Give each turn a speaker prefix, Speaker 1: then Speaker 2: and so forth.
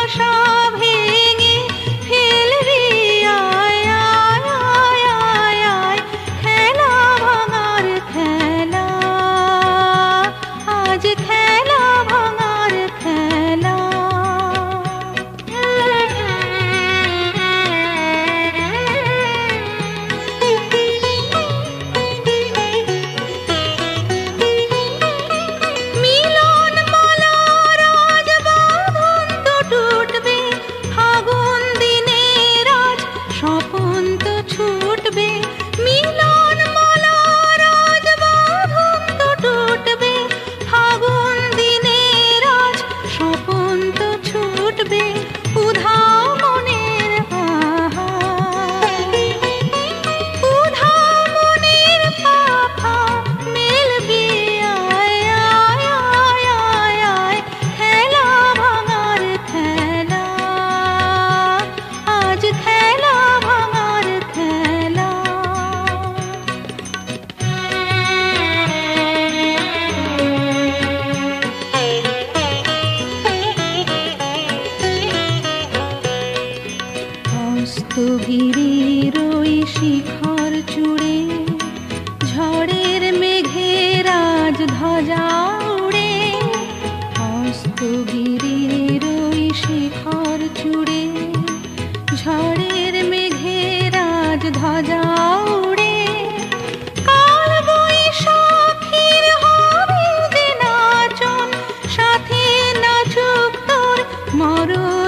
Speaker 1: আশা ভেঙে ফেলবি আয় আয় আয় আয় আয় খেলা ভাঙার খেলা আজ খেলা ভাঙার খেলা মিলন মালার আজ বাঁধন তো টুটবে ফাগুন দিনের আজ স্বপন তো ছুটবে মিলন মালার আজ বাঁধন তো টুটবে ফাগুন দিনের আজ স্বপন তো ছুটবে উধাও মনের উধাও মনের পাখা মেলবি আয় আয় আয় আয় আয় খেলা ভাঙার খেলা আজ খেলা ভাঙার খেলা অস্তভিরের ওই শিখর চূড়ে ঝড়ের মেঘের আজ ধ্বজা উড়ে অস্তভিরের ওই শিখর চূড়ে ঝড়ের মেঘের আজ ধ্বজা উড়ে কাল বৈশাখীর হবে যে নাচন সাথে নাচুক তোর মরণ